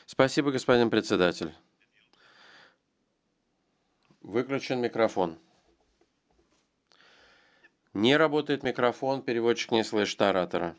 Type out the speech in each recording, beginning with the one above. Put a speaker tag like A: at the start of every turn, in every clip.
A: Спасибо, господин председатель. Выключен микрофон. Не работает микрофон, переводчик не слышит оратора.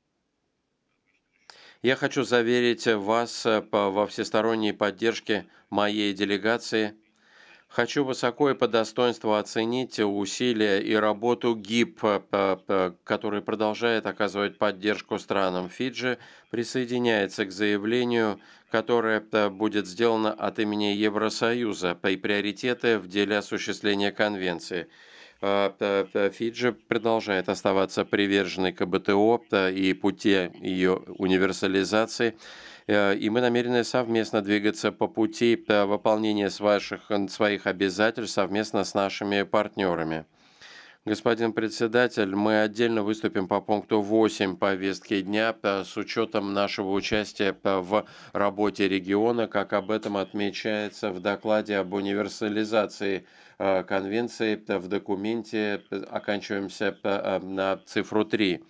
A: Я хочу заверить вас во всесторонней поддержке моей делегации. Хочу высоко и по достоинству оценить усилия и работу ГИП, который продолжает оказывать поддержку странам. Фиджи присоединяется к заявлению, которое будет сделано от имени Евросоюза и приоритеты в деле осуществления конвенции. Фиджи продолжает оставаться приверженной КБТО и пути ее универсализации. И мы намерены совместно двигаться по пути выполнения своих обязательств совместно с нашими партнерами. Господин председатель, мы отдельно выступим по пункту 8 повестки дня с учетом нашего участия в работе региона, как об этом отмечается в докладе об универсализации конвенции в документе, оканчиваемся на цифру 3.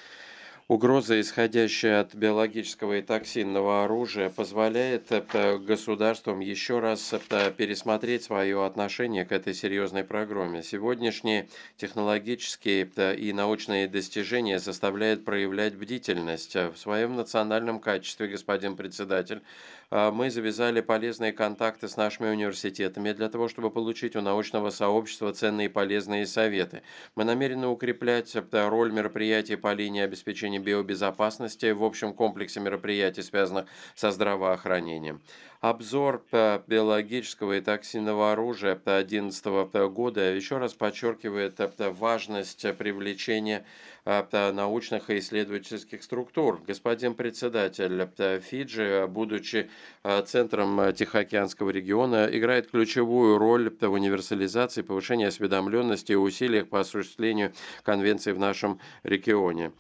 A: Угроза, исходящая от биологического и токсинного оружия, позволяет государствам еще раз пересмотреть свое отношение к этой серьезной программе. Сегодняшние технологические и научные достижения заставляют проявлять бдительность. В своем национальном качестве, господин председатель, мы завязали полезные контакты с нашими университетами для того, чтобы получить у научного сообщества ценные и полезные советы. Мы намерены укреплять роль мероприятий по линии обеспечения биобезопасности в общем комплексе мероприятий, связанных со здравоохранением. Обзор биологического и токсинного оружия 2011 года еще раз подчеркивает важность привлечения научных и исследовательских структур. Господин председатель, Фиджи, будучи центром Тихоокеанского региона, играет ключевую роль в универсализации, повышении осведомленности и усилиях по осуществлению конвенции в нашем регионе.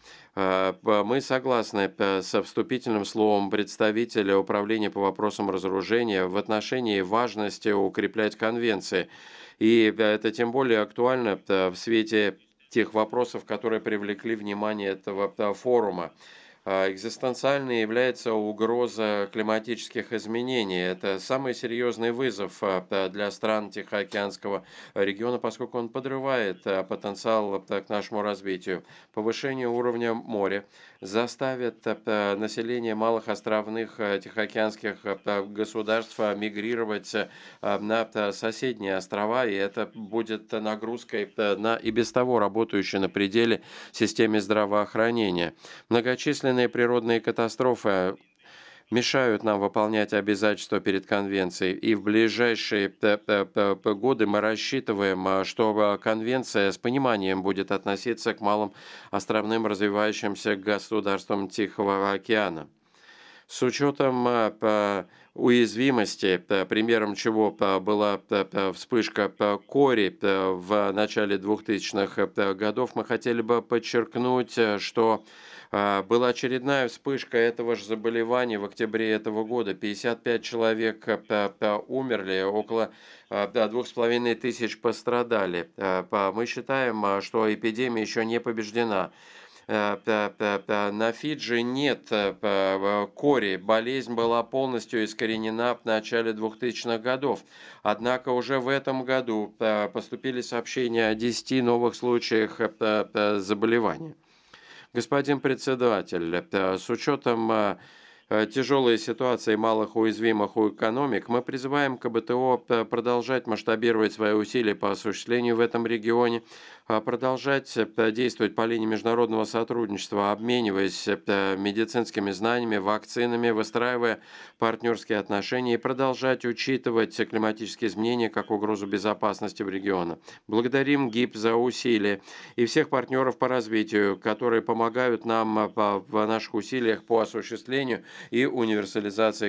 A: Мы согласны со вступительным словом представителя Управления по вопросам разоружения в отношении важности укреплять конвенции. И это тем более актуально в свете тех вопросов, которые привлекли внимание этого форума. Экзистенциальной является угроза климатических изменений. Это самый серьезный вызов для стран Тихоокеанского региона, поскольку он подрывает потенциал к нашему развитию. Повышение уровня моря заставит население малых островных тихоокеанских государств мигрировать на соседние острова, и это будет нагрузкой на и без того работающую на пределе системе здравоохранения. Многочисленные природные катастрофы мешают нам выполнять обязательства перед конвенцией. И в ближайшие годы мы рассчитываем, что конвенция с пониманием будет относиться к малым островным развивающимся государствам Тихого океана. С учетом уязвимости, примером чего была вспышка кори в начале 2000-х годов, мы хотели бы подчеркнуть, что была очередная вспышка этого же заболевания в октябре этого года. 55 человек умерли, около 2500 пострадали. Мы считаем, что эпидемия еще не побеждена. На Фиджи нет кори. Болезнь была полностью искоренена в начале 2000-х годов. Однако уже в этом году поступили сообщения о 10 новых случаях заболевания. Господин председатель, с учетом тяжелой ситуации малых уязвимых экономик, мы призываем КБТО продолжать масштабировать свои усилия по осуществлению в этом регионе, продолжать действовать по линии международного сотрудничества, обмениваясь медицинскими знаниями, вакцинами, выстраивая партнерские отношения и продолжать учитывать климатические изменения как угрозу безопасности в регионе. Благодарим ГИП за усилия и всех партнеров по развитию, которые помогают нам в наших усилиях по осуществлению и универсализации